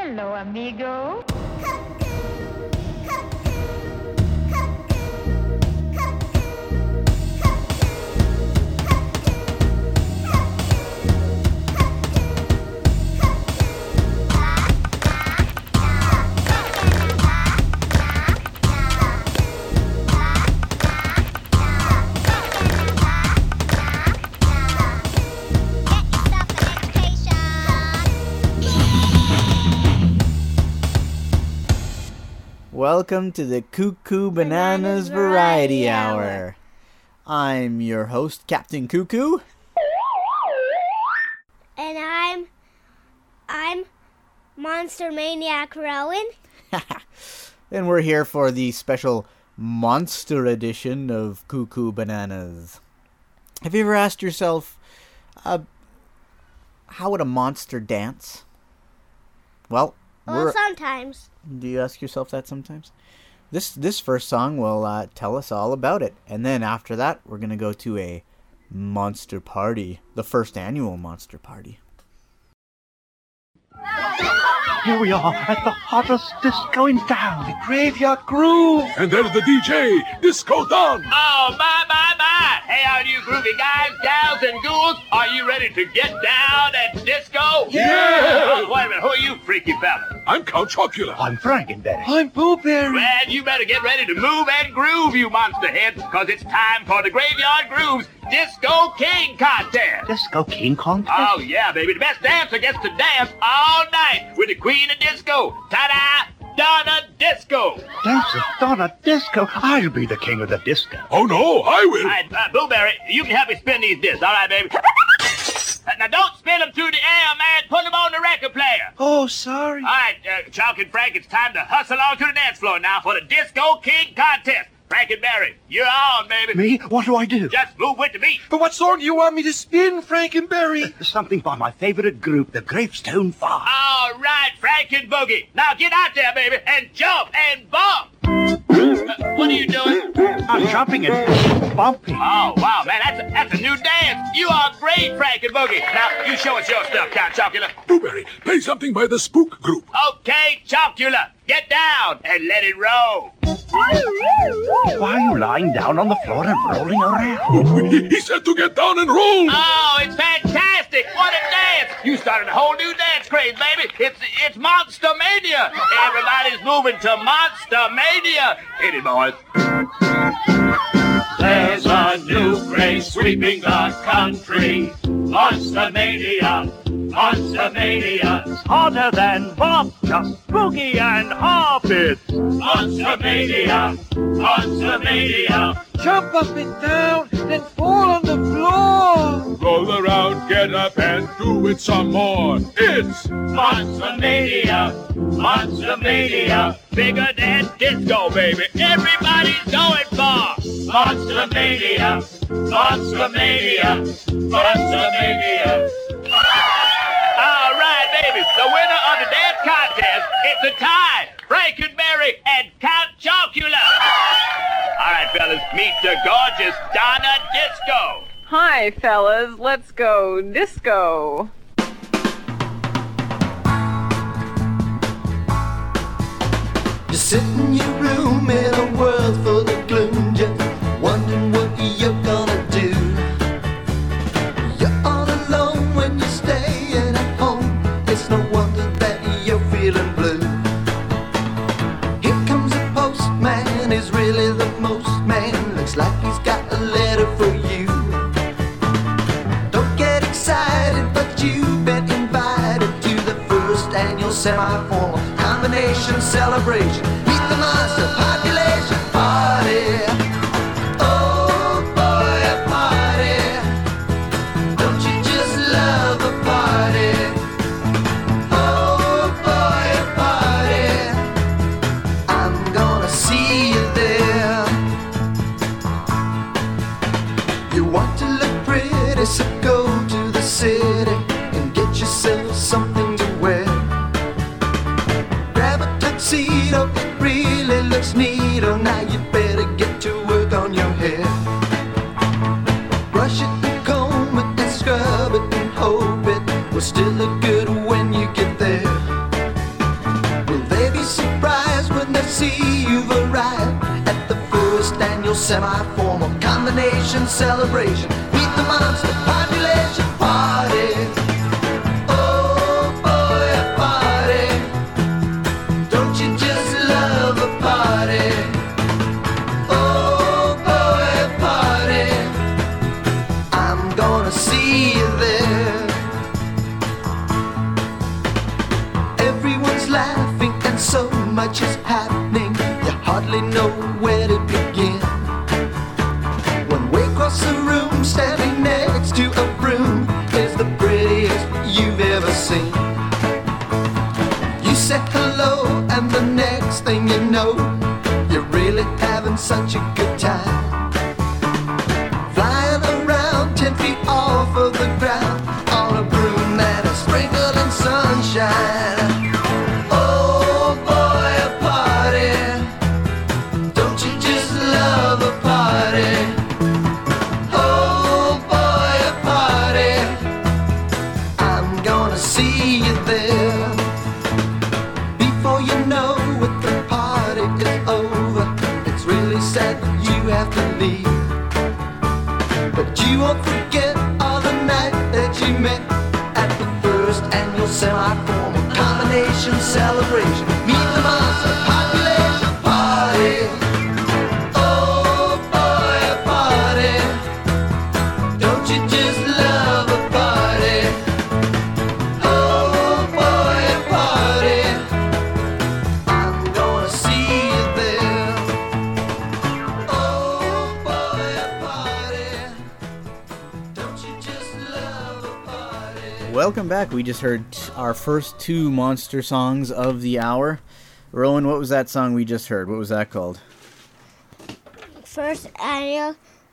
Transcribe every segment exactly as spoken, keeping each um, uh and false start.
Hello, amigo. Welcome to the Cuckoo Bananas Variety Hour. I'm your host, Captain Cuckoo. And I'm... I'm Monster Maniac Rowan. And we're here for the special monster edition of Cuckoo Bananas. Have you ever asked yourself, uh, how would a monster dance? Well, Well, we're... sometimes. Do you ask yourself that sometimes? This this first song will uh, tell us all about it. And then after that, we're going to go to a monster party. The first annual monster party. Here we are at the hottest disco in town, the Graveyard Groove. And there's the D J, Disco Don. Oh, my, my, my. Hey, all you groovy guys, gals, and ghouls, are you ready to get down and disco? Yeah! Oh, wait a minute, who are you freaky fellas? I'm Count Chocula. I'm Frankenberry. I'm Blueberry. Well, you better get ready to move and groove, you monster heads, because it's time for the Graveyard Groove's Disco King Contest. Disco King Contest? Oh, yeah, baby. The best dancer gets to dance all night with the Queen of Disco. Ta-da! Donna Disco. Dancer Donna Disco. I'll be the king of the disco. Oh, no, I will. All right, uh, Blueberry, you can help me spin these discs. All right, baby. Uh, now, don't spin them through the air, man. Put them on the record player. Oh, sorry. All right, uh, Chalk and Frank, it's time to hustle on to the dance floor now for the Disco King Contest. Frankenberry, you're on, baby. Me? What do I do? Just move with the beat. But what song do you want me to spin, Frankenberry? Something by my favorite group, the Gravestone Five. All right, Franken Boogie. Now get out there, baby, and jump and bump. Uh, what are you doing? I'm jumping and bumping. Oh, wow, man, that's a, that's a new dance. You are great, Franken Boogie. Now, you show us your stuff, Count Chocula. Blueberry, play something by the Spook Group. Okay, Chocula, get down and let it roll. Why are you lying down on the floor and rolling around? He, he said to get down and roll. Oh, it's fantastic. What a dance. You started a whole new dance craze, baby. It's it's Monster Mania. Everybody's moving to Monster Mania. Hit it, boys. There's a new craze sweeping the country. Monster Mania. Monster Mania. Harder than Bob, just boogie and hop it. Monster Mania. Monster Mania. Jump up and down, then fall on the floor. Roll around, get up, and do it some more. It's Monster Mania. Monster Mania. Bigger than disco, baby. Everybody's going for Monster Mania. Monster Mania. Monster Mania. All right, baby. The winner of the dance contest, it's a tie. Frankenberry and Count Chocula. All right, fellas, meet the gorgeous Donna Disco. Hi, fellas. Let's go disco. You sit in your room in a world full of gloom, just wondering what you're gonna do. You're all alone when you're staying at home. It's no wonder that you're feeling blue. Here comes the postman, he's really the most man. Looks like he's got a letter for you. Don't get excited, but you've been invited to the first annual semi-formal combination celebration. Meet the monster population party. Oh boy, a party. Don't you just love a party? Oh boy, a party. I'm gonna see you there. You want to look pretty, so go to the city and get yourself something to wear. Grab a tuxedo, it really looks neat. Oh, now you better get to work on your hair. Brush it and comb it and scrub it and hope it will still look good when you get there. semi-formal combination celebration. Meet the monster population party. Oh boy, a party. Don't you just love a party? Oh boy, a party. I'm gonna see you there. Everyone's laughing and so much is happening. You hardly know where to begin. One way across the room, standing next to a broom, is the prettiest you've ever seen. You say hello, and the next thing you know, you're really having such a good time. Flying around ten feet off of the ground on a broom that is sprinkled in sunshine. You won't forget all the night that you met at the first annual semi-formal combination celebration. Meet the monster population party. Oh boy, a party. Don't you just love a party? Oh boy, a party. I'm gonna see you there. Oh boy, a party. Welcome back. We just heard t- our first two monster songs of the hour. Rowan, what was that song we just heard? What was that called? First annual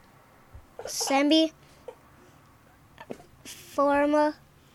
semi-formal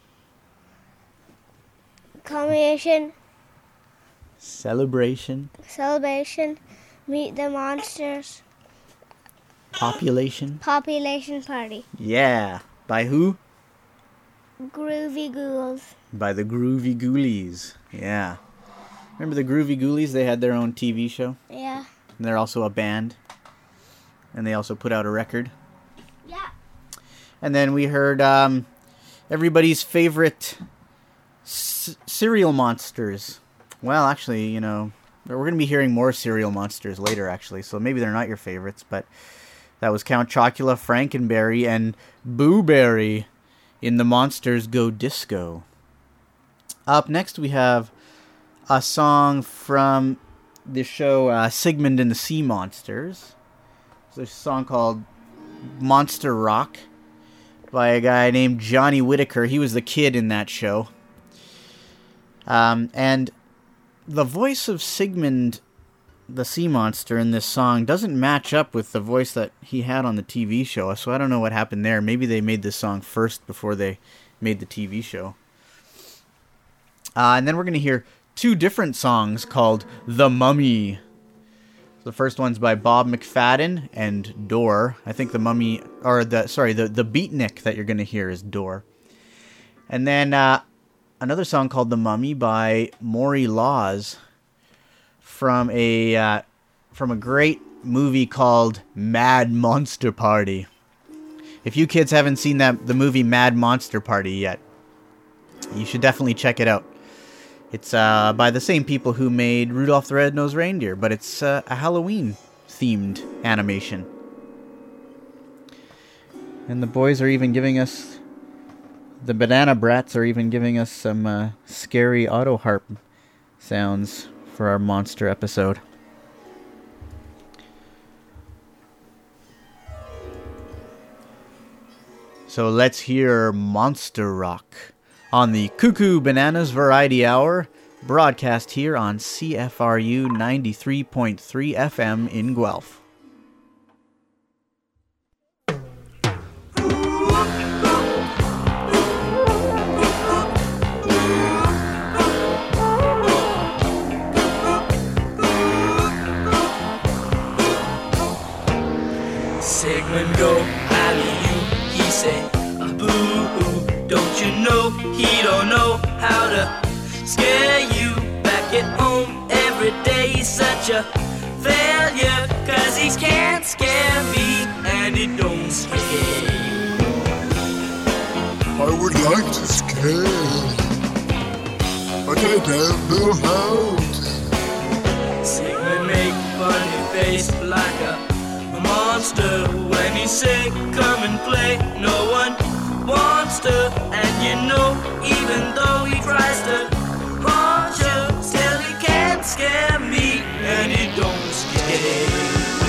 combination Celebration. celebration. Meet the monsters Population. population party. Yeah. By who? Groovy Ghouls. By the Groovy Ghoulies. Yeah. Remember the Groovy Ghoulies? They had their own T V show. Yeah. And they're also a band. And they also put out a record. Yeah. And then we heard um, everybody's favorite c- cereal monsters. Well, actually, you know, we're going to be hearing more cereal monsters later, actually. So maybe they're not your favorites. But that was Count Chocula, Frankenberry, and Boo Berry in The Monsters Go Disco. Up next, we have a song from the show uh, Sigmund and the Sea Monsters. It's a song called Monster Rock by a guy named Johnny Whitaker. He was the kid in that show. Um, and the voice of Sigmund the Sea Monster in this song doesn't match up with the voice that he had on the T V show, so I don't know what happened there. Maybe they made this song first before they made the T V show. Uh, and then we're going to hear two different songs called The Mummy. The first one's by Bob McFadden and Door. I think the Mummy, or the, sorry, the, the beatnik that you're going to hear is Door. And then uh, another song called The Mummy by Maury Laws, from a uh, from a great movie called Mad Monster Party. If you kids haven't seen that the movie Mad Monster Party yet, you should definitely check it out. It's uh, by the same people who made Rudolph the Red-Nosed Reindeer, but it's uh, a Halloween-themed animation. And the boys are even giving us, the Banana Brats are even giving us some uh, scary auto harp sounds for our monster episode. So let's hear Monster Rock on the Cuckoo Bananas Variety Hour, broadcast here on C F R U ninety-three point three F M in Guelph. Sigmund go alley-oop, he say, boo-hoo, don't you know, he don't know how to scare you back at home every day, he's such a failure, cause he can't scare me, and he don't scare. I would like to scare, but I don't know how to. Sigmund make funny face like a, a monster when he say come and play. No one wants to, and you know, even though he tries to haunt you, still he can't scare me, and he don't scare.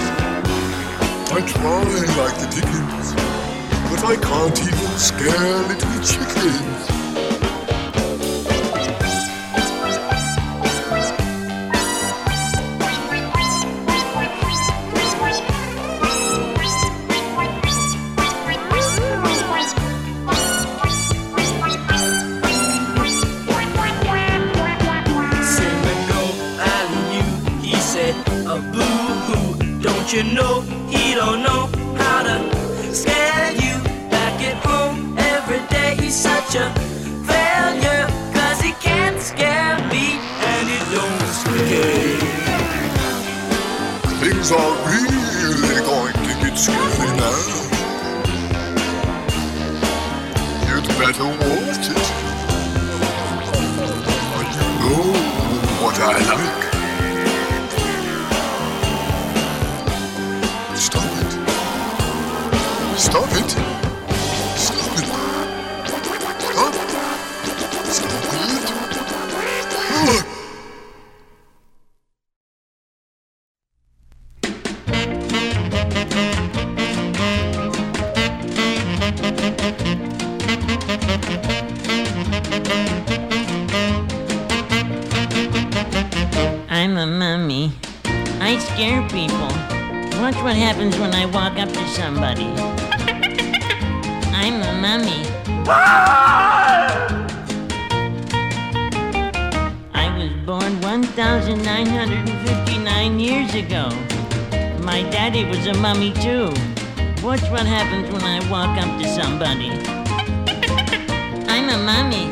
I try like the Dickens, but I can't even scare little chickens. You know he don't know how to scare you. Back at home every day he's such a failure, cause he can't scare me, and he don't scare. Things are really going to get scary now. You'd better watch it. You know what I like. Stop it. Stop it. Stop it. Stop. Stop it. Ah. I'm a mummy. I scare people. Watch what happens when I walk up to somebody. I'm a mummy. I was born one thousand nine hundred fifty-nine years ago. My daddy was a mummy too. Watch what happens when I walk up to somebody. I'm a mummy.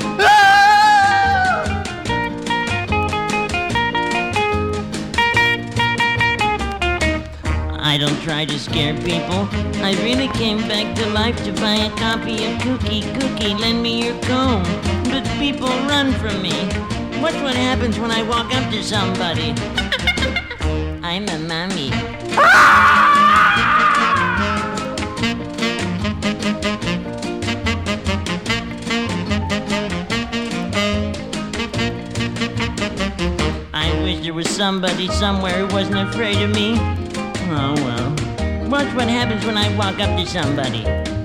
I don't try to scare people. I really came back to life to buy a copy of Cookie. Cookie, lend me your comb. But people run from me. Watch what happens when I walk up to somebody. I'm a mummy. I wish there was somebody somewhere who wasn't afraid of me. Oh, well. Watch what happens when I walk up to somebody.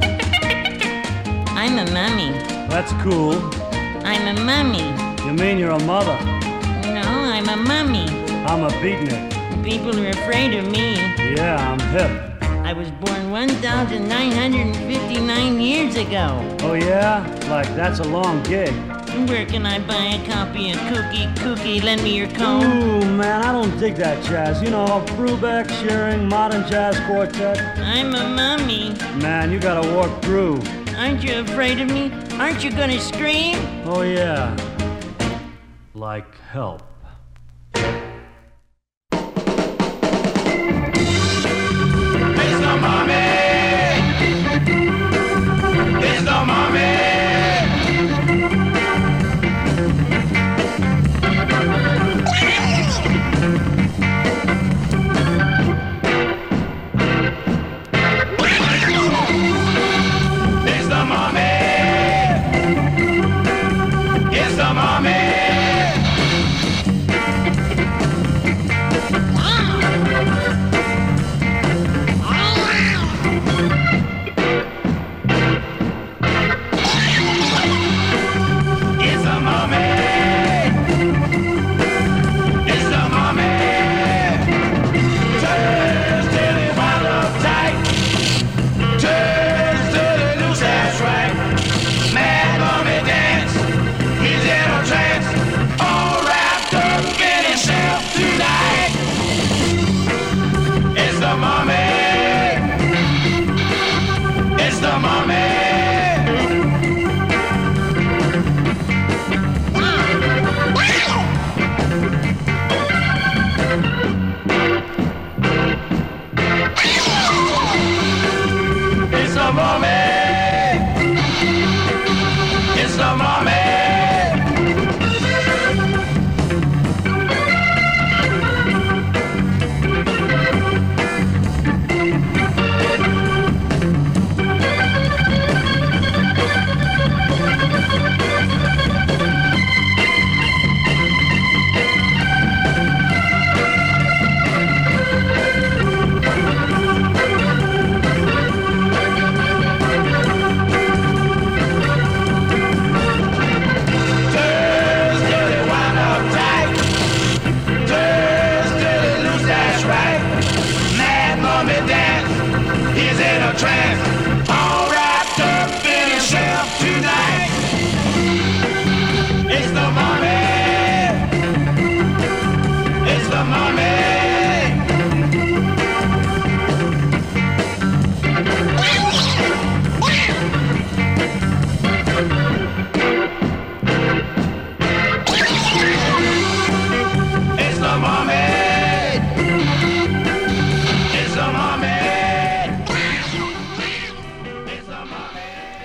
I'm a mummy. That's cool. I'm a mummy. You mean you're a mother? No, I'm a mummy. I'm a beatnik. People are afraid of me. Yeah, I'm hip. I was born one thousand nine hundred fifty-nine years ago. Oh, yeah? Like, that's a long gig. Where can I buy a copy of Cookie? Cookie, lend me your comb. Ooh, man, I don't dig that jazz. You know, Brubeck, Shearing, Modern Jazz Quartet. I'm a mummy. Man, you gotta walk through. Aren't you afraid of me? Aren't you gonna scream? Oh, yeah. Like help. Mister Mommy! Mister Mommy!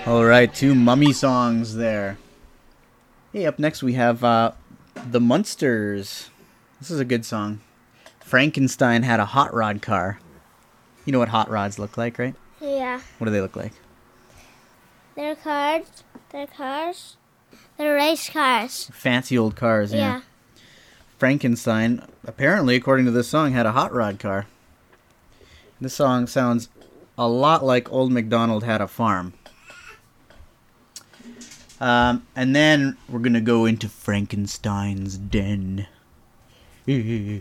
All right, two mummy songs there. Hey, up next we have uh, the Munsters. This is a good song. Frankenstein had a hot rod car. You know what hot rods look like, right? Yeah. What do they look like? They're cars. They're cars. They're race cars. Fancy old cars, yeah. Yeah. Frankenstein, apparently, according to this song, had a hot rod car. This song sounds a lot like Old MacDonald Had a Farm. Um, and then we're going to go into Frankenstein's den. You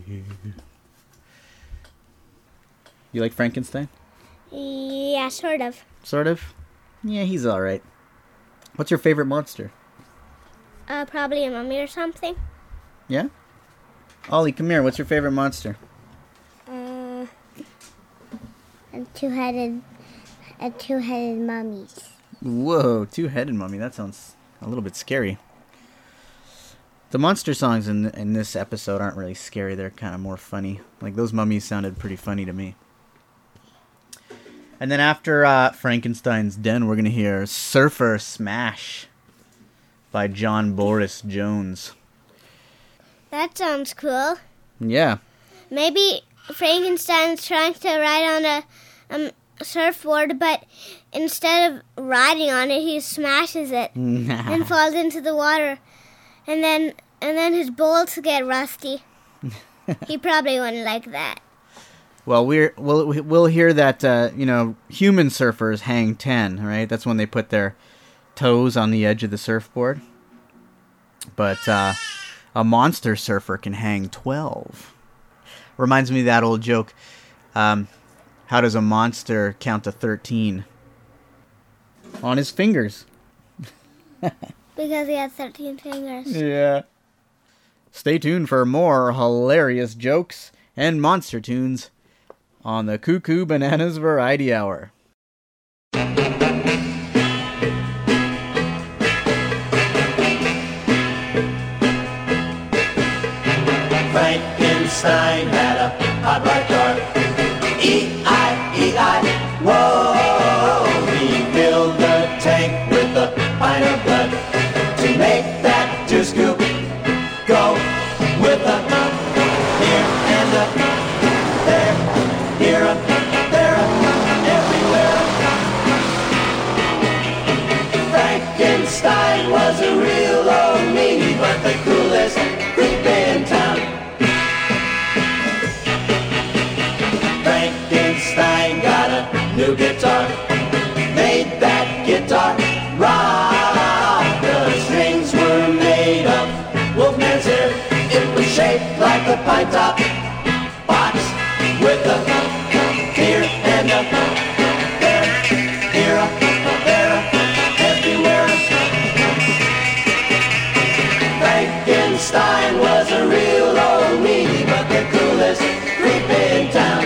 like Frankenstein? Yeah, sort of. Sort of? Yeah, he's alright. What's your favorite monster? Uh, probably a mummy or something. Yeah? Ollie, come here. What's your favorite monster? Uh, a two-headed, a two-headed mummies. Whoa, two-headed mummy. That sounds a little bit scary. The monster songs in in this episode aren't really scary. They're kind of more funny. Like, those mummies sounded pretty funny to me. And then after uh, Frankenstein's Den, we're going to hear Surfer Smash by John Boris Jones. That sounds cool. Yeah. Maybe Frankenstein's trying to ride on a um, surfboard, but instead of riding on it, he smashes it and falls into the water. And then and then his bolts get rusty. He probably wouldn't like that. Well, we're we'll we'll hear that uh, you know, human surfers hang ten, right? That's when they put their toes on the edge of the surfboard. But uh, a monster surfer can hang twelve. Reminds me of that old joke. Um, how does a monster count to thirteen? On his fingers. Because he has thirteen fingers. Yeah. Stay tuned for more hilarious jokes and monster tunes on the Cuckoo Bananas Variety Hour. Frankenstein had a hot rod car. E I E I, whoa. He filled the tank with a pint of blood to make that two-scoop go with a here and a there, here a there, everywhere. Frankenstein was a real old meanie, but the coolest creep in town. Frankenstein got a new guitar, made that guitar rock. The strings were made of wolfman's hair. It was shaped like a pine top box with a here and a there, here a there, everywhere. Frankenstein was a real old meanie, but the coolest creep in town.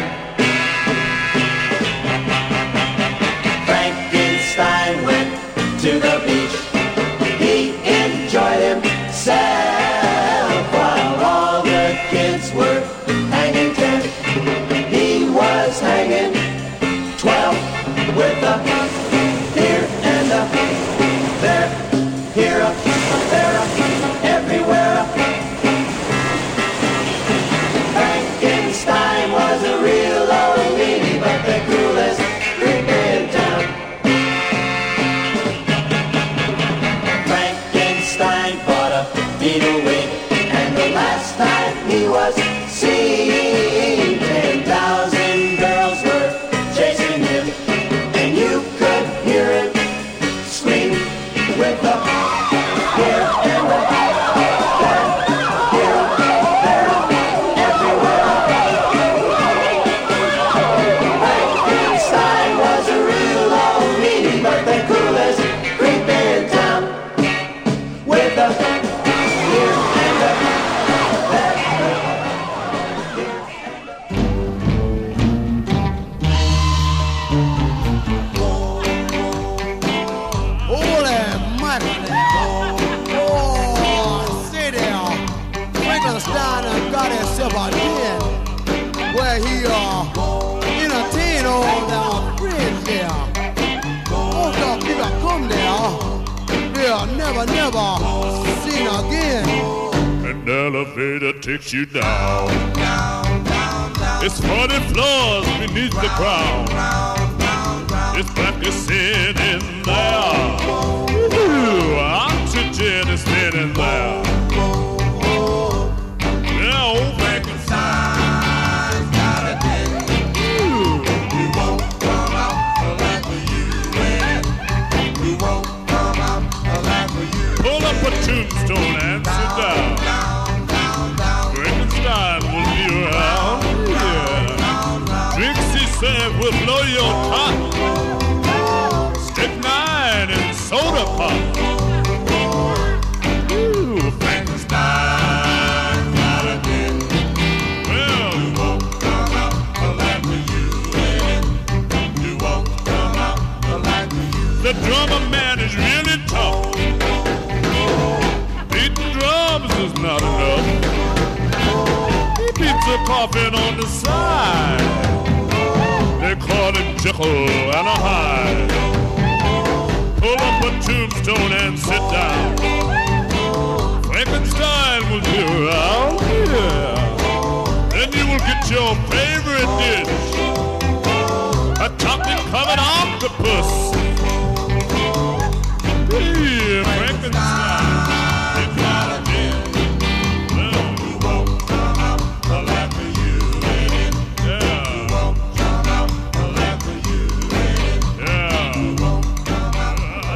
Frankenstein went to the beach. He enjoyed himself while all the kids were hanging ten. He was hanging twelve with a here and a there, here a there, a, everywhere. Frankenstein was a real old meanie, but the coolest creep in town. Frankenstein bought a beetle wing, and the last time he was seen, ten thousand girls were chasing him, and you could hear him scream with a here and a there, here a there, everywhere. Frankenstein was a real old meanie, but the coolest creep in town. With a here and a there. Holy mackerel! Oh, see there. Frankenstein done got himself a den where he uh entertain all our friends there. Oh, the people come there. never, never seen again. An elevator takes you down. It's forty floors beneath the ground. It's black as sin in there. Ooh, oxygen is thin in there. Yeah, old Frankenstein's got a den. Ooh, you won't come out alive for you in it. You won't come out alive for you. Pull up a tombstone and sit down. Frankenstein will be around. Yeah. Drinks he said will blow your top. Stick nine and soda pop. Ooh, Frankenstein got a den. Well, you won't come out alive for you in it. You won't come out alive for you. The drummer man is really tough. Beating drums is not enough. He beats a coffin on the side. They call him Jekyll and a Hyde. Pull up a tombstone and sit down. Frankenstein will be around, yeah. Then you will get your favorite dish, a chocolate-covered octopus. Yeah, Frankenstein, you got a den. Well, you won't come out alive for you in it. Yeah. You won't come out alive for you in it. Yeah. You won't come out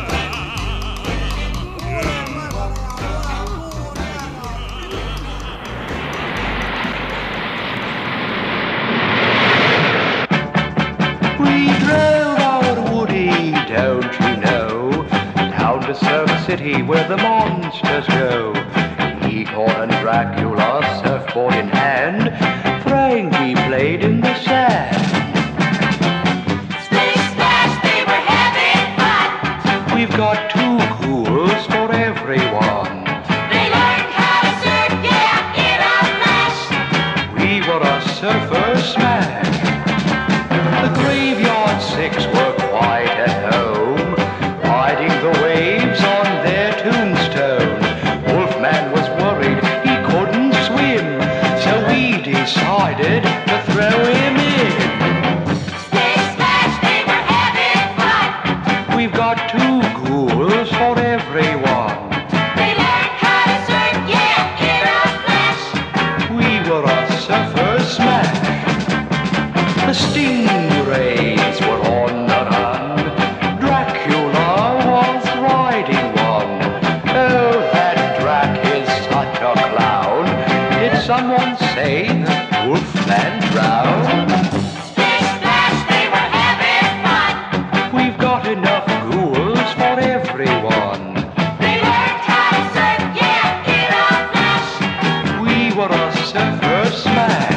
We drove out Woody, don't you know, down to Surf City where the monsters go. Igor and Dracula, surfboard in hand, Frankie played in the sand. Splish splash, they were having fun. We've got two ghouls for everyone. They learned how to surf, yeah, in a flash. We were a surfer smash. The Graveyard Six were quite at home, riding the waves on their tombstone. Wolfman was worried he couldn't swim, so we decided to throw him in. Splish splash, they were having fun. We've got two ghouls for everyone. They learned how to surf, yeah, in a flash. We were a surfer smash. The stingrays were on the run. Dracula was riding one. Oh, that Drac is such a clown. Did someone say that Wolfman drowned? Splish splash, they were having fun. We've got enough ghouls for everyone. They learned how to surf, yeah, in a flash. We were a surfer smash.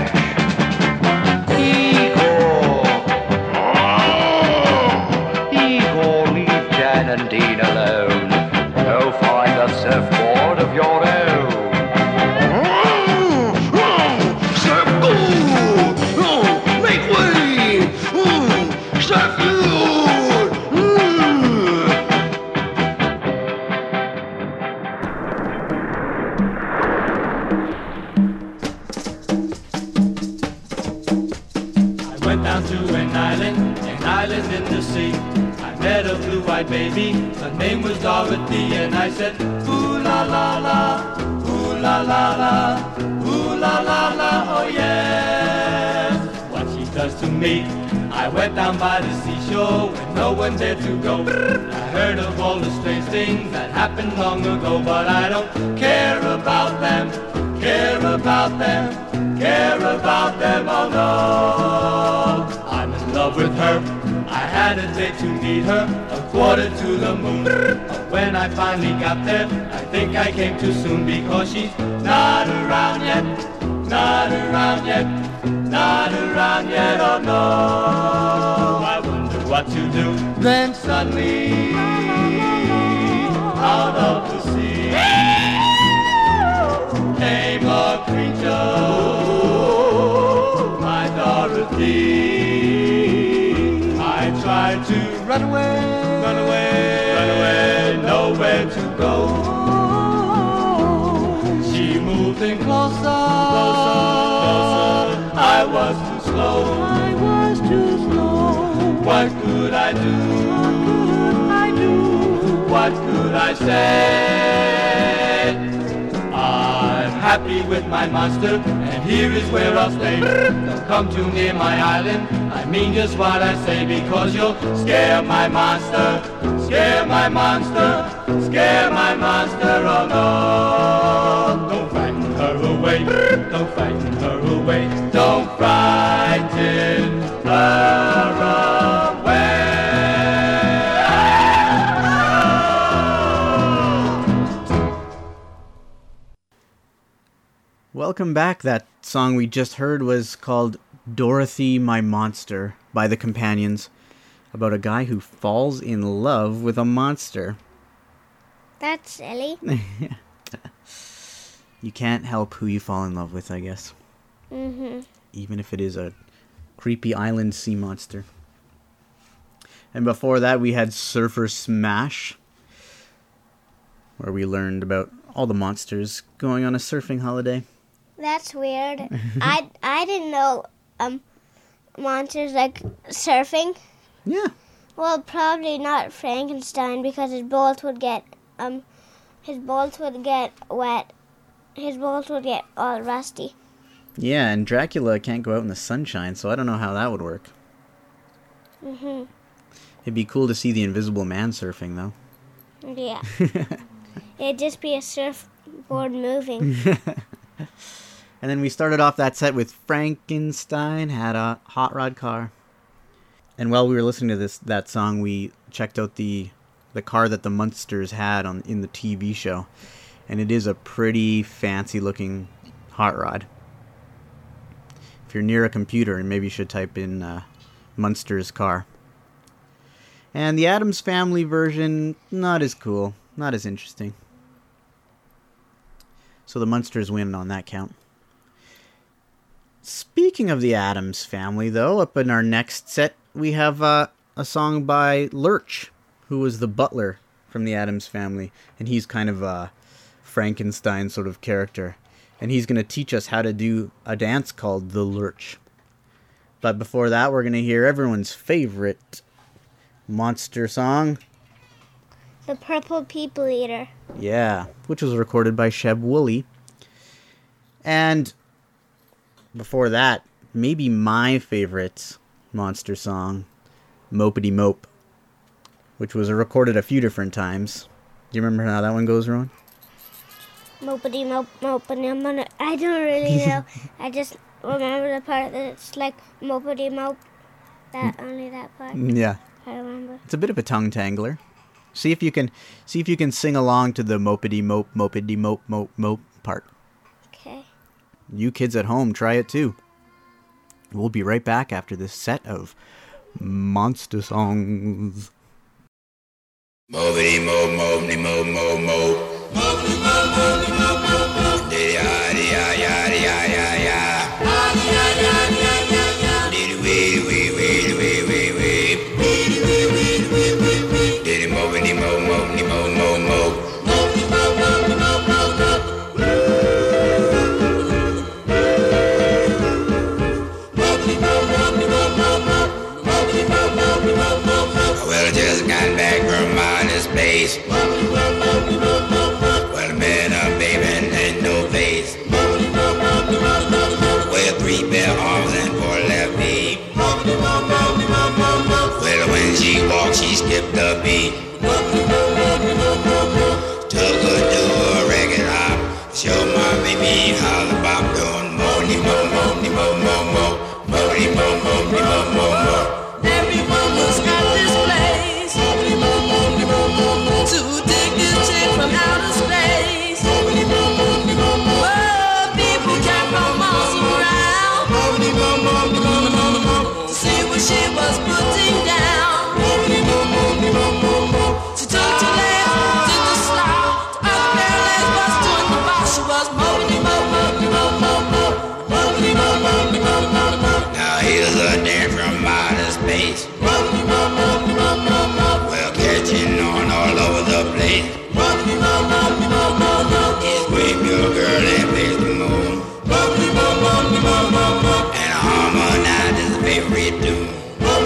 Igor. Igor, leave Jan and Dean alone. Go find a surfboard of your own. Surfboard! Oh, make way! Mm, surfboard! Mm. I went down to an island, an island in the sea. I met a blue-eyed baby, her name was Dorothy, and I said, ooh la la la, ooh la la la, ooh la la la, oh yes. What she does to me, I went down by the seashore when no one dared to go. I heard of all the strange things that happened long ago, but I don't care about them, care about them, care about them, oh no. I'm in love with her, I had a date to meet her, a quarter to the moon. But when I finally got there, I think I came too soon, because she's not around yet, not around yet, not around yet, oh no. I wonder what to do. Then suddenly, out of the sea, came a creature, my Dorothy. I tried to run away, run away, run away, nowhere to go. I was too slow. I was too slow. What could I do? What could I do? What could I say? I'm happy with my monster, and here is where I'll stay. Don't come too near my island. I mean just what I say, because you'll scare my monster, scare my monster, scare my monster. Oh no! Don't frighten her away. Don't frighten her away. Don't frighten her away. Welcome back. That song we just heard was called Dorothy, My Monster by the Companions, about a guy who falls in love with a monster. That's silly. You can't help who you fall in love with, I guess. Mm-hmm. Even if it is a creepy island sea monster. And before that, we had Surfer Smash, where we learned about all the monsters going on a surfing holiday. That's weird. I I didn't know um monsters like surfing. Yeah. Well, probably not Frankenstein, because his bolt would get um his bolt would get wet. His bolt would get all rusty. Yeah, and Dracula can't go out in the sunshine, so I don't know how that would work. Mhm. It'd be cool to see the Invisible Man surfing, though. Yeah. It'd just be a surfboard moving. And then we started off that set with Frankenstein Had a Hot Rod Car. And while we were listening to this that song, we checked out the the car that the Munsters had on in the T V show. And it is a pretty fancy looking hot rod. If you're near a computer, maybe you should type in uh, Munsters car. And the Addams Family version, not as cool, not as interesting. So the Munsters win on that count. Speaking of the Addams Family, though, up in our next set, we have uh, a song by Lurch, who was the butler from the Addams Family. And he's kind of a Frankenstein sort of character. And he's going to teach us how to do a dance called the Lurch. But before that, we're going to hear everyone's favorite monster song. The Purple People Eater. Yeah, which was recorded by Sheb Woolley. And before that, maybe my favorite monster song, Mopedy Mope, which was recorded a few different times. Do you remember how that one goes, Rowan? Mopedy mope, mopedy mope. I don't really know. I just remember the part that it's like mopedy mope. That only that part. Yeah. I remember. It's a bit of a tongue tangler. See if you can see if you can sing along to the mopedy mope, mopedy mope, mope, mope part. Okay. You kids at home, try it too. We'll be right back after this set of monster songs. Mopedy mope, mopedy mope, mope, mope. Mopedy mope, mopedy mope, mope, mope. Dee-ya-dee-ya-ya-dee-ya-ya-ya. Ah-dee-ya-ya-ya-ya-ya. Dee-dee-wee-dee-wee-dee-wee-wee-wee. Dee-dee-wee-dee-wee-wee-wee. Dee-dee-mopedy mope, mopedy mope, mope, mope. Mopedy mope, mopedy mope, mope, mope. Mopedy mope, mopedy mope, mope, mope. Mopedy mope, mopedy mope, mope, mope. Well, I just got back from outer space. Mopedy mope, mopedy mope, mope, mope. Well, I met a baby and no face. Mopedy mope, mopedy mope, mope, mope. With three bare arms and four left feet. Mopedy mope, mopedy mope, mope, mope. Well, when she walked, she skipped a beat. Mopedy mope, mopedy mope, mope, mope. Took her to a record hop. Show my baby how the bop doing. Mopedy mope, mopedy mope, mope, mope. Mopedy mope, mopedy mope, mope, mope. Everyone was at this place today. and harmonize his favorite tune. Old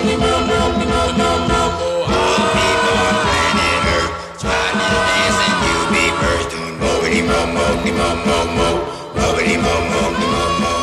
people on planet Earth, spot this dance and you be first doing mo-bitty mo-mo-mo-mo-mo, mo-bitty mo-mo-mo-mo-mo.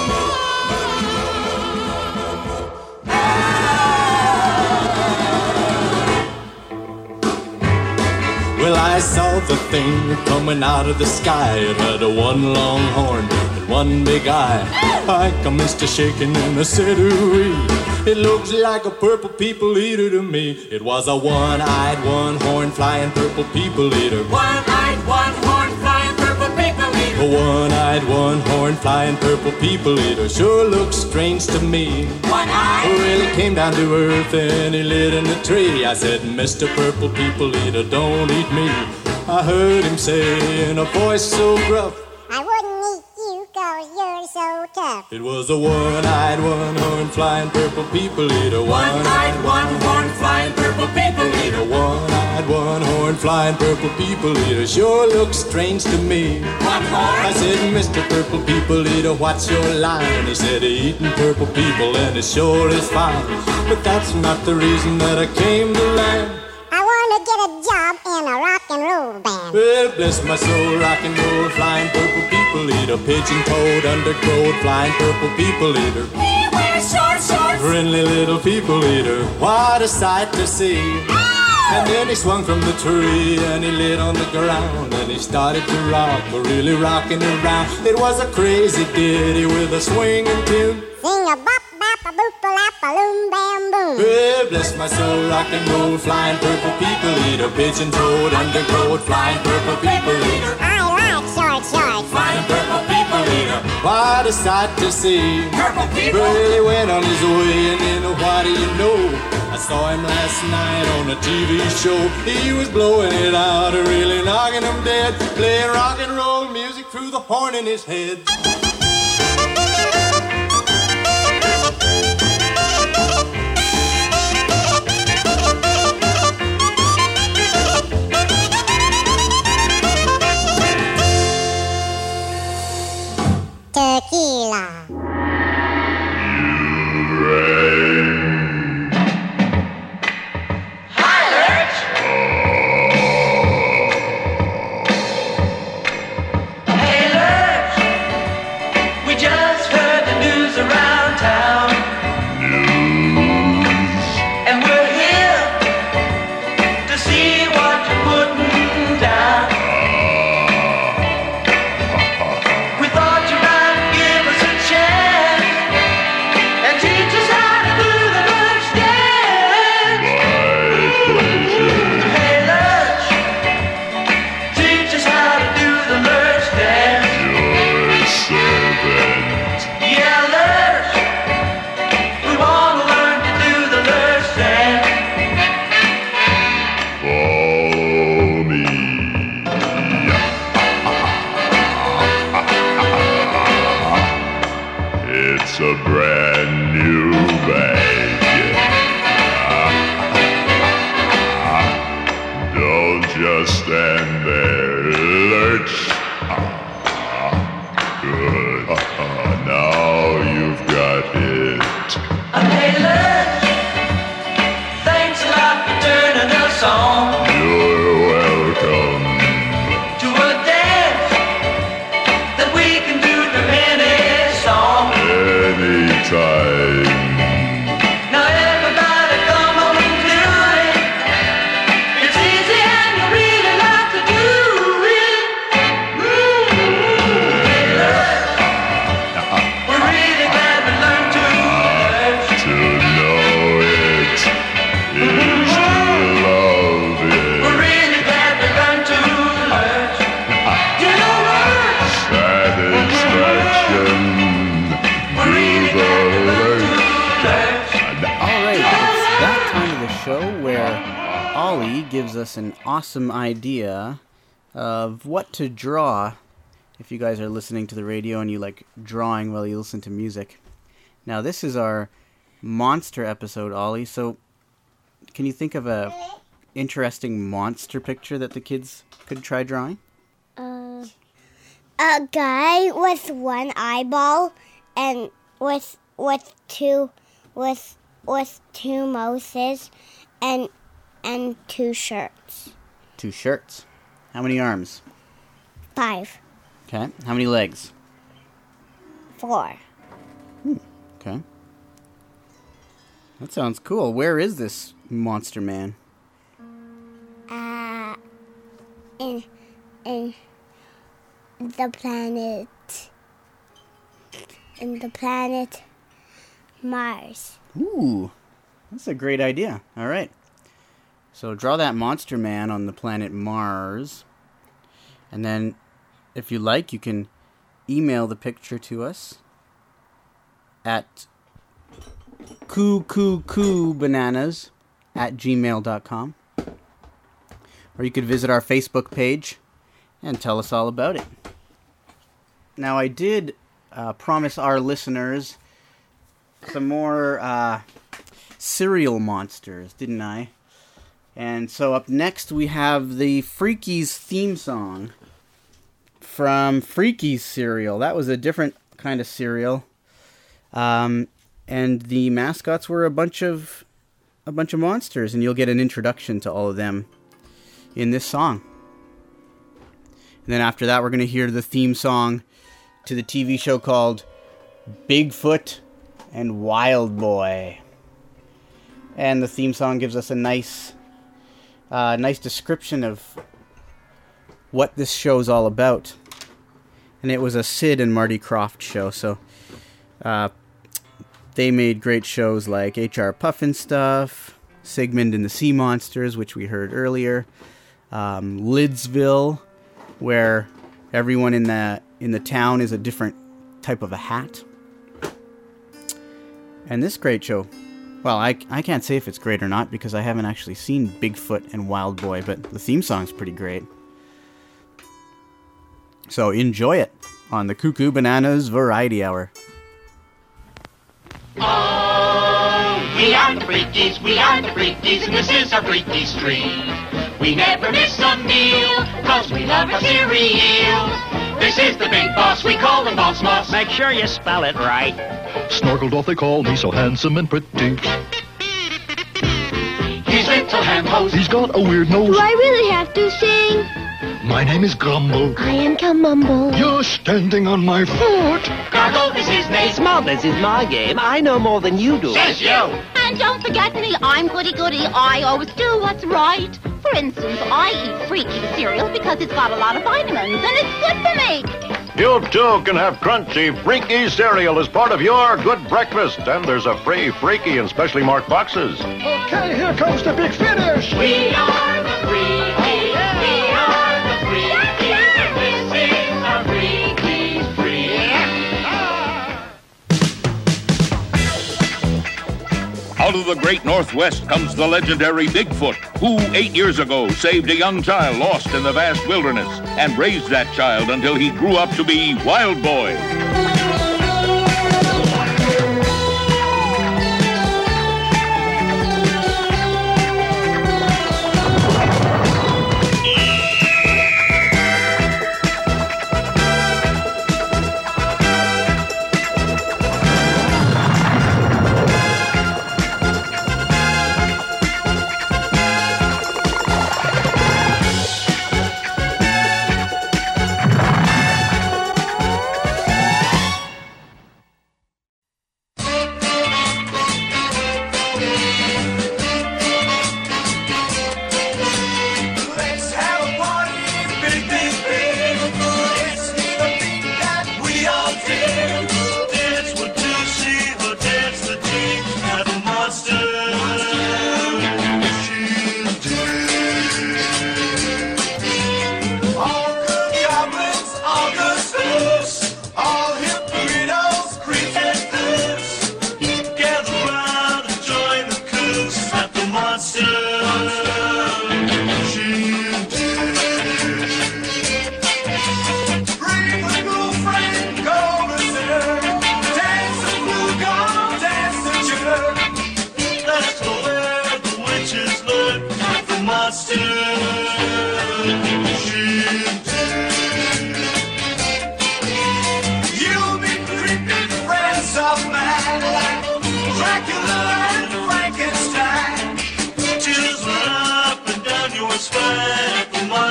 Well, I saw the thing coming out of the sky. It had a one long horn and one big eye. I commenced to shaking and I said, ooh-wee. It looks like a purple people eater to me. It was a one-eyed, one-horn flying purple people eater. One-eyed, one-horn flying purple people eater. A one-eyed, one-horn flying purple people eater sure looks strange to me. One-eyed? Well, he came down to earth and he lit in a tree. I said, Mister Purple People Eater, don't eat me. I heard him say in a voice so gruff, I wouldn't eat you 'cause you're so tough. it was a one-eyed, one-horn flying purple people eater. One-eyed, one-horn flying purple people eater. One-eyed, one-horn flying purple people eater sure looks strange to me. One-horn? I said, Mister Purple People Eater, what's your line? He said, eating purple people and it sure is fine. But that's not the reason that I came to land. I want to get a job in a rock and roll band. Well, bless my soul, rock and roll, flying purple people eater, pigeon-toed, undergrowth, flying purple people eater. He wears short shorts. Friendly little people eater, what a sight to see. And then he swung from the tree and he lit on the ground and he started to rock, really rocking around. It was a crazy ditty with a swinging tune. Sing a bop bop a boop a lap a loom bam boom. Well, bless my soul, rock and roll, flying purple people eater, pigeon-toed, undergrowth, flying purple people eater. I like short shorts. Flying purple people eater, what a sight to see. Purple people. Well, he went on his way and then what do you know? I saw him last night on a T V show. He was blowing it out, really knocking him dead, playing rock and roll music through the horn in his head. Tequila. Gives us an awesome idea of what to draw if you guys are listening to the radio and you like drawing while you listen to music. Now this is our monster episode, Ollie, so can you think of a interesting monster picture that the kids could try drawing? Uh, a guy with one eyeball and with with two with with two mouses and and two shirts. Two shirts. How many arms? Five. Okay. How many legs? Four. Hmm. Okay. That sounds cool. Where is this monster man? Uh, in in the planet in the planet Mars. Ooh, that's a great idea. All right. So draw that monster man on the planet Mars. And then, if you like, you can email the picture to us at cuckoo-bananas at gmail dot com. Or you could visit our Facebook page and tell us all about it. Now, I did uh, promise our listeners some more uh, cereal monsters, didn't I? And so up next we have the Freakies theme song from Freakies cereal. That was a different kind of cereal. Um, and the mascots were a bunch of a bunch of monsters, and you'll get an introduction to all of them in this song. And then after that, we're going to hear the theme song to the T V show called Bigfoot and Wild Boy. And the theme song gives us a nice, uh, nice description of what this show's all about. And it was a Sid and Marty Krofft show, so uh, they made great shows like H R Puffin Stuff, Sigmund and the Sea Monsters, which we heard earlier, um, Lidsville, where everyone in the in the town is a different type of a hat. And this great show, well, I, I can't say if it's great or not because I haven't actually seen Bigfoot and Wild Boy, but the theme song's pretty great. So enjoy it on the Cuckoo Bananas Variety Hour. Oh, we are the Freakies, we are the Freakies, and this is our Freaky Street. We never miss a meal, cause we love our cereal. This is the big boss, we call him Boss Moss. Make sure you spell it right. Snorkeled off, they call me so handsome and pretty. He's little hand-hosed. He's got a weird nose. Do I really have to sing? My name is Grumble. I am Kamumble. You're standing on my foot. Gargle is his name. Smartless is my game. I know more than you do. Says you. And don't forget me, I'm goody-goody. I always do what's right. For instance, I eat Freaky cereal because it's got a lot of vitamins and it's good for me. You too can have crunchy, Freaky cereal as part of your good breakfast. And there's a free Freaky in specially marked boxes. Okay, here comes the big finish. We are the Freakies. We are the Freakies. And this is our Freakies Free. Out of the great Northwest comes the legendary Bigfoot, who eight years ago saved a young child lost in the vast wilderness and raised that child until he grew up to be Wild Boy.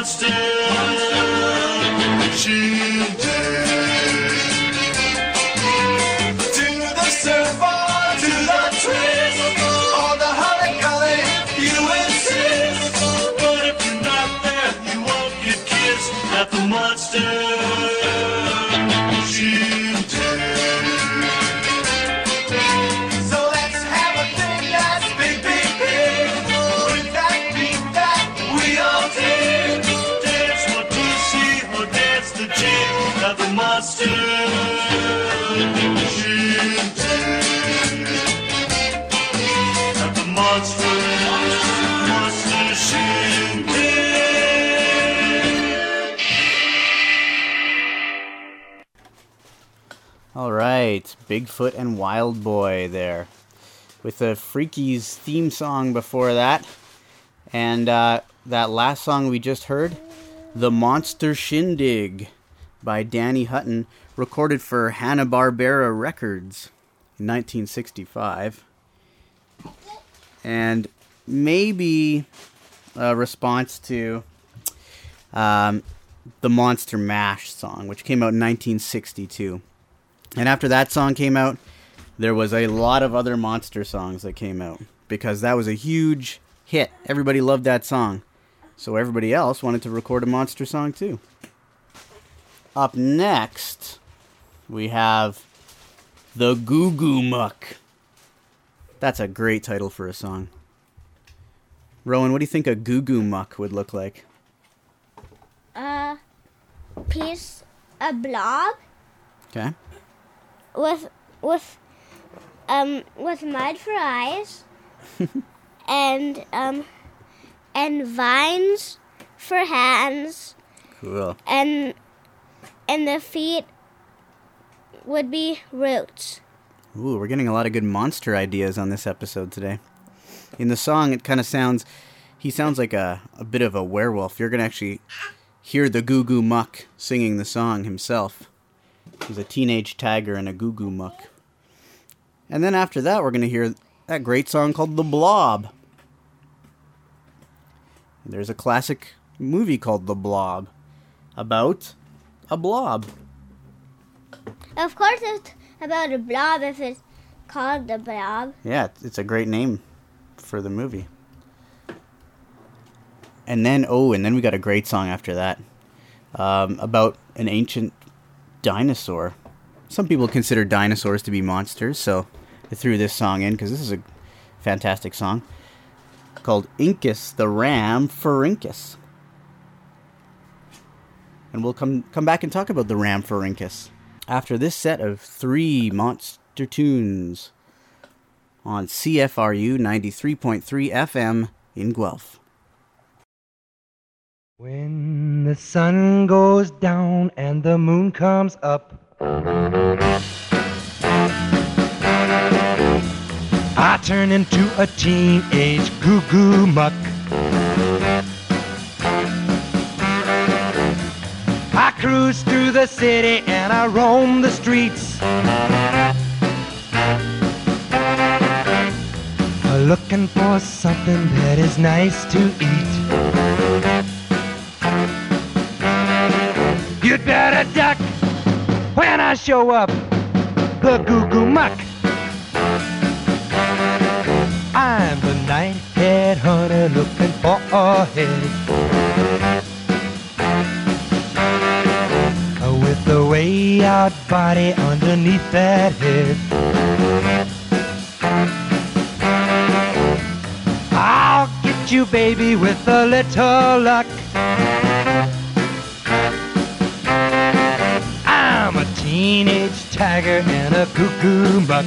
monster. Shindig. To the surfer, to the twist, or the holly-golly, you insist. But if you're not there, you won't get kissed at the monster. Shindig. So let's have a thing that's big, big, big. With that beat that we all dig. Dance what you see, or dance the jig at the monster. Shindig. At the monster, monster shindig. All right, Bigfoot and Wild Boy there, with the Freakies theme song before that, and uh, that last song we just heard, The Monster Shindig by Danny Hutton, recorded for Hanna-Barbera Records in nineteen sixty-five, and maybe a response to um, the Monster Mash song, which came out in nineteen sixty-two. And after that song came out, there was a lot of other monster songs that came out, because that was a huge hit. Everybody loved that song. So everybody else wanted to record a monster song too. Up next, we have The Goo Goo Muck. That's a great title for a song. Rowan, what do you think a Goo Goo Muck would look like? A piece, a blob Okay. with with um with mud for eyes, and um and vines for hands, Cool. and and the feet would be roots. Ooh, we're getting a lot of good monster ideas on this episode today. In the song, it kind of sounds... He sounds like a, a bit of a werewolf. You're going to actually hear the Goo Goo Muck singing the song himself. He's a teenage tiger and a Goo Goo Muck. And then after that, we're going to hear that great song called The Blob. There's a classic movie called The Blob, about a blob. Of course, it's about a blob if it's called the blob. Yeah, it's- it's a great name for the movie. And then, oh, and then we got a great song after that, um, about an ancient dinosaur. Some people consider dinosaurs to be monsters, so I threw this song in because this is a fantastic song called Incus the Rhamphorhynchus. And we'll come come back and talk about the Rhamphorhynchus after this set of three monster tunes on C F R U ninety-three point three F M in Guelph. When the sun goes down and the moon comes up, I turn into a teenage Goo Goo Muck. I cruise through the city and I roam the streets, looking for something that is nice to eat. You'd better duck when I show up, the Goo Goo Muck. I'm the night-head hunter looking for a head, with the way out body underneath that head. I'll get you, baby, with a little luck. I'm a teenage tiger and a Goo Goo Muck.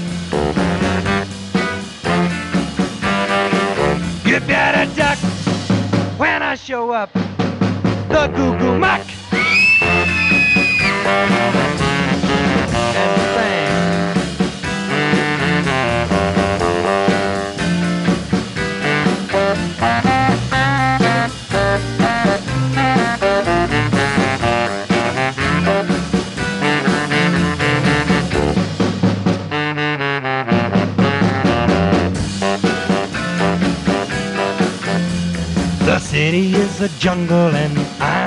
You better duck when I show up, the Goo Goo Muck. The city is a jungle and I'm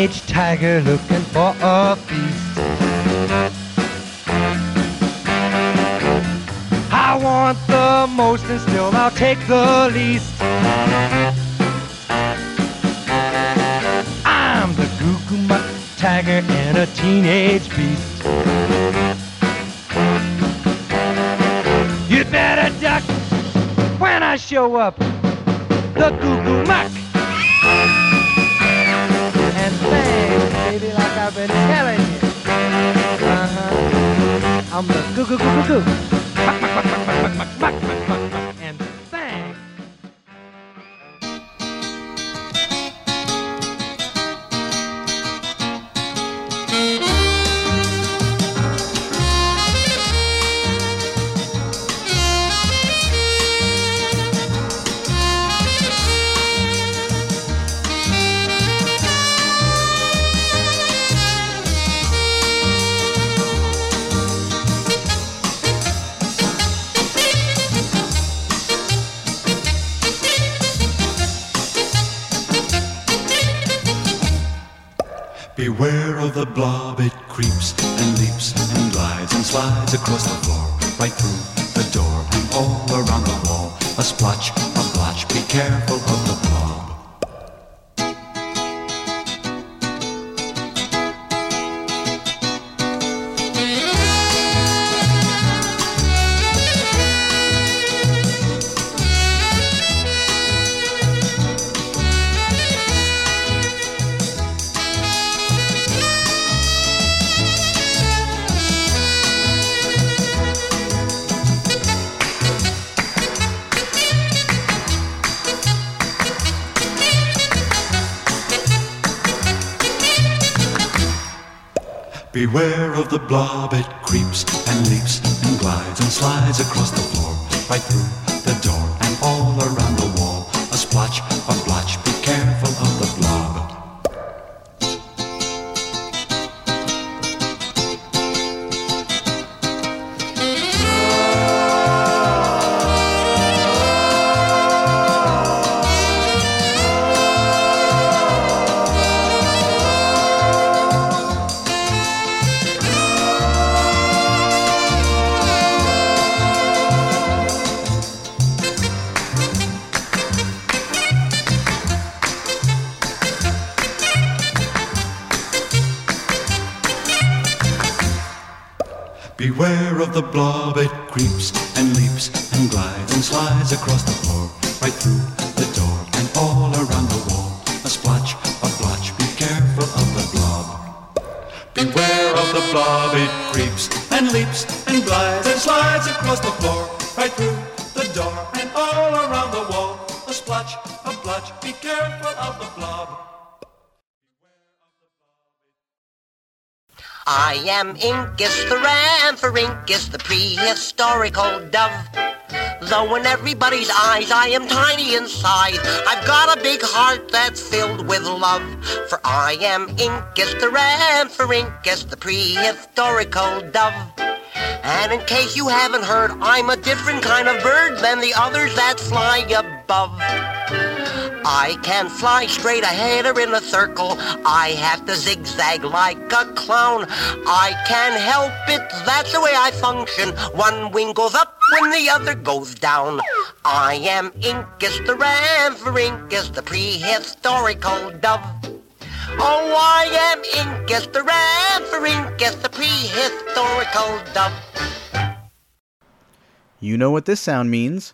teenage tiger looking for a feast. I want the most and still I'll take the least. I'm the Goo Goo Muck tiger and a teenage beast. You'd better duck when I show up, the Goo Goo Muck. And thanks, baby, like I've been telling you. Uh-huh. I'm the Goo Goo Goo Goo Goo. Muck, muck, muck, muck, muck, muck, muck, muck, muck, muck. And thanks. Beware of the blob, it creeps and leaps and glides and slides across the floor, right through the door and all around the wall. A splotch, a blotch, be careful of the blob. Beware of the blob, it creeps and leaps and glides and slides across the floor, right through the door and all around the wall. A splotch, a blotch, be careful of the blob. Beware of the blob, it creeps and leaps and glides and slides across the floor, right through the door and all around the wall. A splotch, a blotch, be careful of the blob. Beware of the blob, it creeps and leaps and glides and slides across the floor, right through the door and all around the wall. A splotch, a blotch, be careful of the blob. I am Incus the Rhamphorhynchus, the prehistorical dove. Though in everybody's eyes I am tiny inside, I've got a big heart that's filled with love. For I am Incus the Rhamphorhynchus, the prehistorical dove. And in case you haven't heard, I'm a different kind of bird than the others that fly above. I can fly straight ahead or in a circle. I have to zigzag like a clown. I can't help it, that's the way I function. One wing goes up when the other goes down. I am Incus the Rhamphorhynchus, the prehistorical dove. Oh, I am Incus the Rhamphorhynchus, the prehistorical dove. You know what this sound means.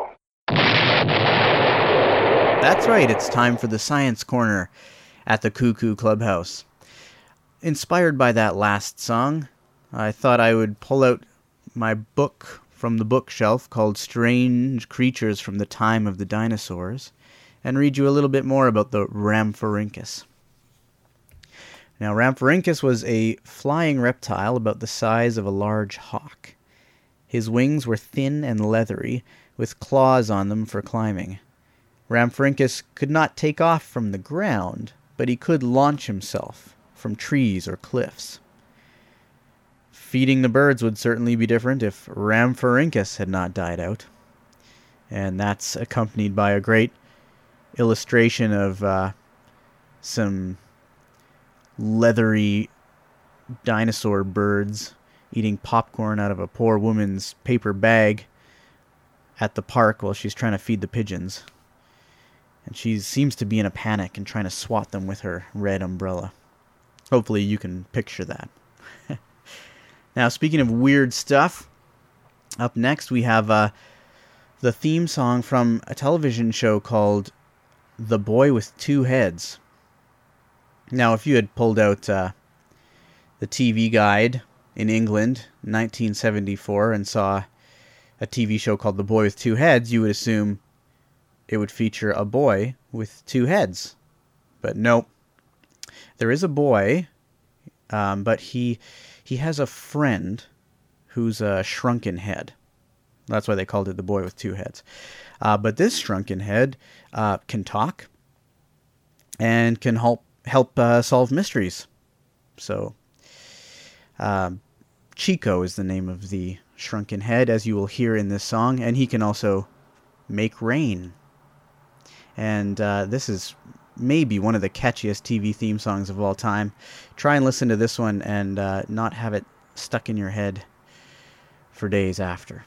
That's right, it's time for the Science Corner at the Cuckoo Clubhouse. Inspired by that last song, I thought I would pull out my book from the bookshelf called Strange Creatures from the Time of the Dinosaurs and read you a little bit more about the Rhamphorhynchus. Now, Rhamphorhynchus was a flying reptile about the size of a large hawk. His wings were thin and leathery, with claws on them for climbing. Rhamphorhynchus could not take off from the ground, but he could launch himself from trees or cliffs. Feeding the birds would certainly be different if Rhamphorhynchus had not died out. And that's accompanied by a great illustration of uh, some leathery dinosaur birds eating popcorn out of a poor woman's paper bag at the park while she's trying to feed the pigeons. And she seems to be in a panic and trying to swat them with her red umbrella. Hopefully you can picture that. Now, speaking of weird stuff, up next we have uh, the theme song from a television show called The Boy with Two Heads. Now, if you had pulled out uh, the T V guide in England in nineteen seventy-four and saw a T V show called The Boy with Two Heads, you would assume it would feature a boy with two heads. But nope. There is a boy, um, but he he has a friend who's a shrunken head. That's why they called it The Boy with Two Heads. Uh, but this shrunken head uh, can talk and can help help uh, solve mysteries. So, um, Chico is the name of the shrunken head, as you will hear in this song, and he can also make rain. And uh, this is maybe one of the catchiest T V theme songs of all time. Try and listen to this one and uh, not have it stuck in your head for days after.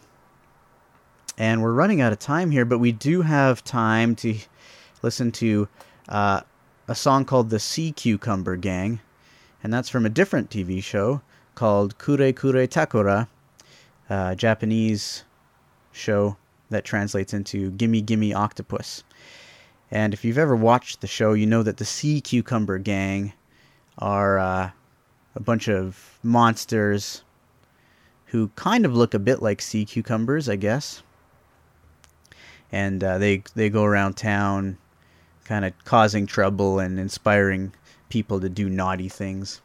And we're running out of time here, but we do have time to listen to uh, a song called The Sea Cucumber Gang, and that's from a different T V show called Kure Kure Takura, a Japanese show that translates into Gimme Gimme Octopus. And if you've ever watched the show, you know that the Sea Cucumber Gang are uh, a bunch of monsters who kind of look a bit like sea cucumbers, I guess. And uh, they they go around town kind of causing trouble and inspiring people to do naughty things.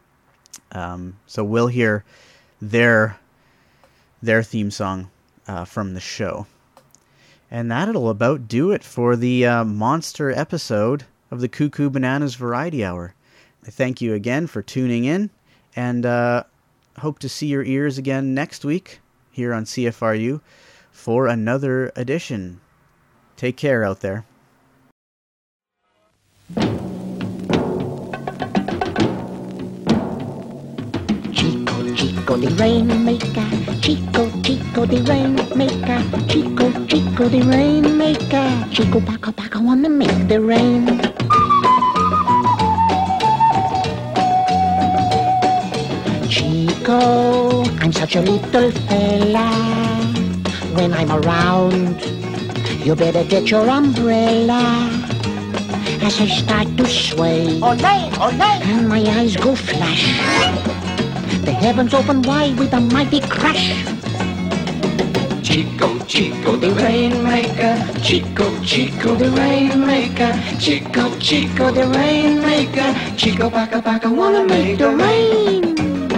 Um, so we'll hear their, their theme song uh, from the show. And that'll about do it for the uh, monster episode of the Cuckoo Bananas Variety Hour. I thank you again for tuning in, and uh, hope to see your ears again next week here on C F R U for another edition. Take care out there. Chico, Chico the Rainmaker, Chico, Chico the Rainmaker, Chico, Chico the Rainmaker, Chico Baka Baka wanna make the rain. Chico, I'm such a little fella. When I'm around, you better get your umbrella. As I start to sway, olé, olé, and my eyes go flash, the heavens open wide with a mighty crash. Chico, Chico the Rainmaker, Chico, Chico the Rainmaker, Chico, Chico the Rainmaker, Chico Baka Baka wanna make the rain.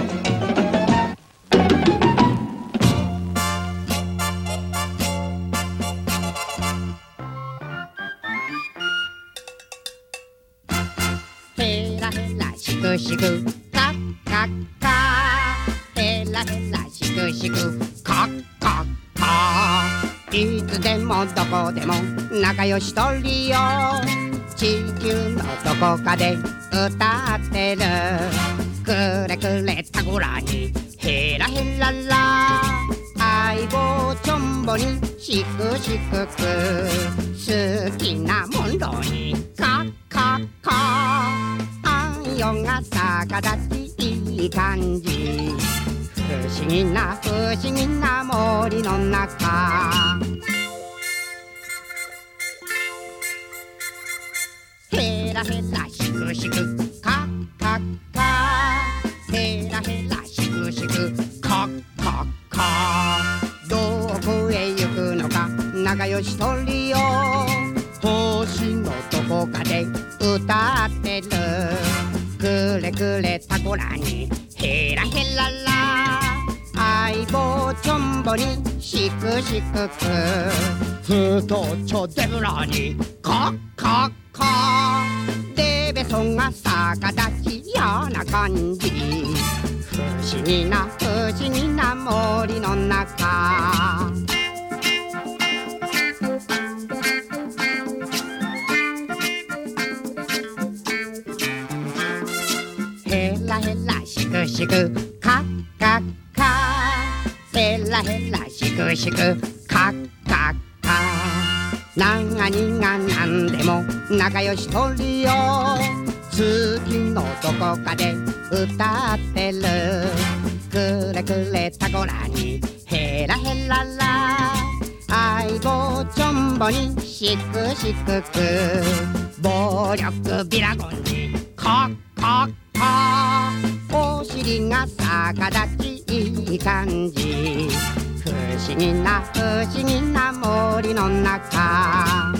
しくカッカッカヘラヘラしくしくカッカッカいつでもどこでも仲良しとりよ地球のどこかで歌ってるくれくれたぐらにヘラヘララ相棒ちょんぼにしくしくく好きなものにカッカッカ夜が逆立ちいい感じ不思議な不思議な森の中ヘラヘラしくしくカッカッカヘラヘラしくしくカッカッカどこへ行くのか仲良しとりよ星のどこかで歌ってるくれくれたこらにヘラヘララ相棒ちょんぼにしくしくくふとちょデブラにカッカッカデベソが逆立ち嫌な感じ不思議な不思議な森の中ラヘラシクシクカッカッカヘラヘラシクシクカッカッカ何が何でも仲良しトリオ月のどこかで歌ってるくれくれタコラにヘラヘララ相棒チョンボにシクシクク暴力ビラゴンにカッカッカお尻が逆立ちいい感じ不思議な不思議な森の中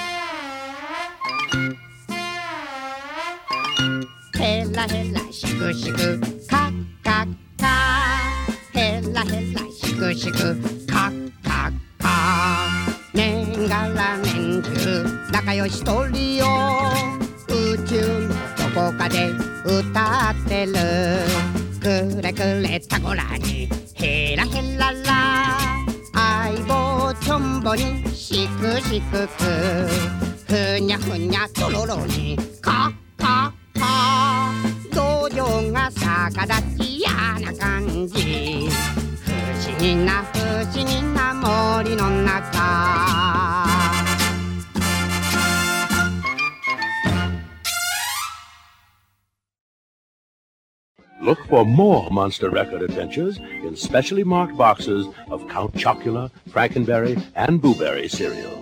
ヘラヘラシクシクカッカッカヘラヘラシクシクカッカッカ年がら年中仲良しトリオ宇宙のどこかで歌ってるくれくれタコラにヘラヘララ相棒チョンボにシクシククふにゃふにゃとろろにカッカッカ道場が逆立ち嫌な感じ不思議な不思議な森の中 Look for more Monster Record adventures in specially marked boxes of Count Chocula, Frankenberry, and Booberry cereal.